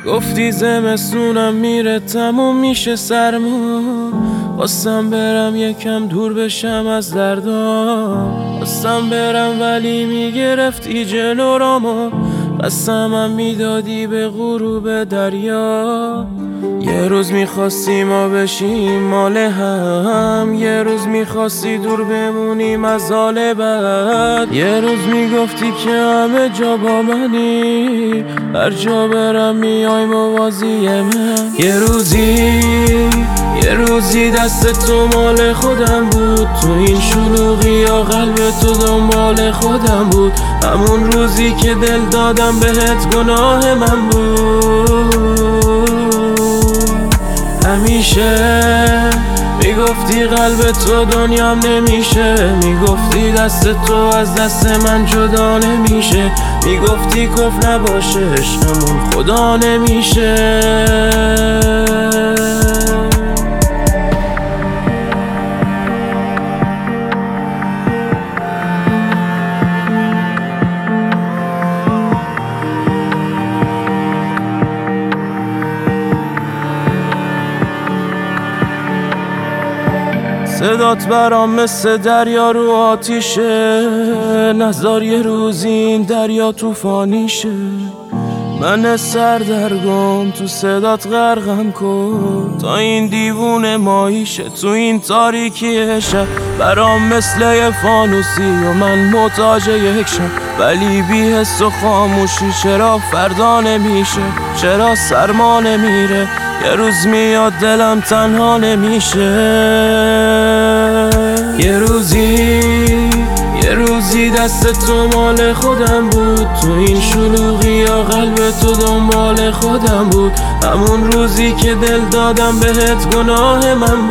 گفتی زمستونم میره تموم میشه سرما، خواستم برم یکم دور بشم از دردام، خواستم برم ولی میگرفتی جلو رامو، قسمم میدادی به غروب دریا. یه روز میخواستی ما بشیم مال هم، یه روز میخواستی دور بمونیم از حال بد، یه روز میگفتی که همه جا با منی، هر جا برم میای موازی من. یه روزی دست تو مال خودم بود، تو این شلوغی یا قلب تو دنبال خودم بود، همون روزی که دل دادم بهت گناه من بود. همیشه میگفتی قلب تو دنیام نمیشه، میگفتی دست تو از دست من جدا نمیشه، میگفتی کف نباشه عشقمون خدا نمیشه. صدات برام مثل دریا رو آتیشه، نذار یه روز این دریا طوفانی شه، من سردرگم تو صدات غرقم کن، تا این دیوونه ماهیشه تو این تاریکی شب، برام مثل یه فانوسی و من محتاج یک شب، ولی بی حس و خاموشی چرا فردا نمیشه، چرا سرما نمیره، یه روز میاد دلم تنها نمیشه. یه روزی دست تو مال خودم بود، تو این شلوغی یا قلب تو دنبال خودم بود، همون روزی که دل دادم بهت گناه من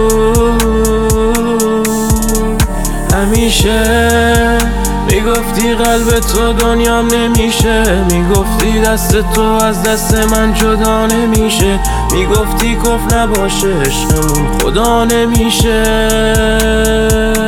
بود. همیشه میگفتی قلب تو دنیام نمیشه، میگفتی دست تو از دست من جدا نمیشه، میگفتی کف نباشه عشقمون خدا نمیشه.